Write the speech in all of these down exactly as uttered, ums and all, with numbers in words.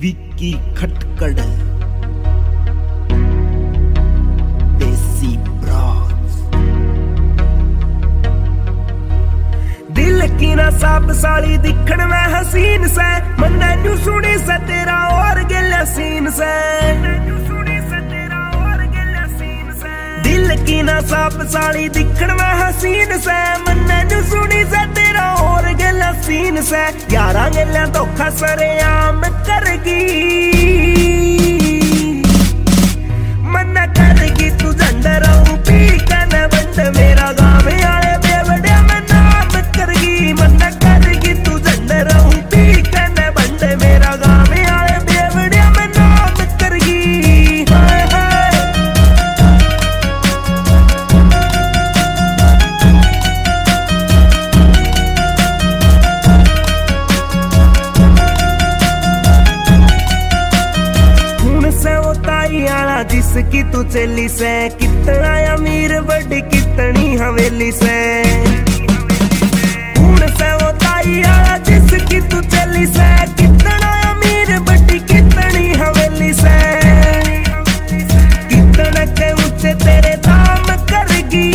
विक्की खटकड़ देसी ब्रास दिल की ना साप साली दिखण में हसीन से मन्ना न्यू सुनी से तेरा और गिला सीन से दिल की ना साप साली दिखण में हसीन से मन्ना न्यू सुनी से तेरा और गिला सीन से ग्यारह गिला धोखा सरेआम करगी मन्ना करगी तू झंडरों पी कन बंद मेरा गाँव आए बेवड़े में नाम करगी मन्ना करगी तू झंडरों पी कन बंद मेरा गाँव आए बेवड़े में नाम करगी हाय हाय जिसकी तू चली से कितना अमीर बड़ी कितनी हवेली से हूं से वो ताई आया जिसकी तू चली से कितना अमीर बड़ी कितनी हवेली से कितना के ऊंचे तेरे दाम करगी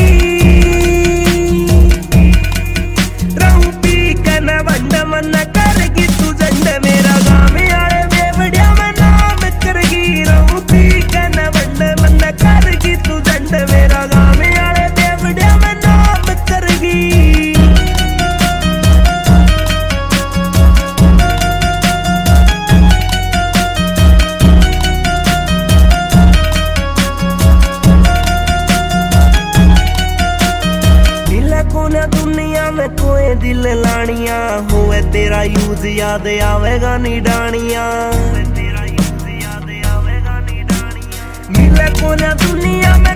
रहूं पी कन बंद मन करगी तू झंड मेरा गाँव आए बेवड़िया में नाम करगी रहूं पी करगी तू झंड मेरा गाँव आए बेवड़िया में नाम करगी मिले कोने दुनिया में कोई दिल लानिया हुए तेरा यूज याद आवेगा नी डानिया मिले कोने दुनिया में